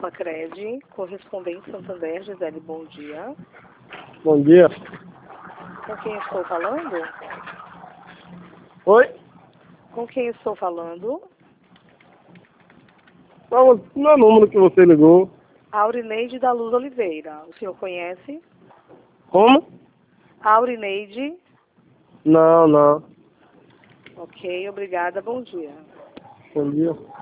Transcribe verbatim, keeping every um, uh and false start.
Facred, correspondente Santander, Gisele, bom dia. Bom dia. Com quem estou falando? Oi? Com quem estou falando? Qual não é o número que você ligou? Aurineide da Luz Oliveira. O senhor conhece? Como? Aurineide. Não, não. Ok, obrigada, bom dia. Bom dia.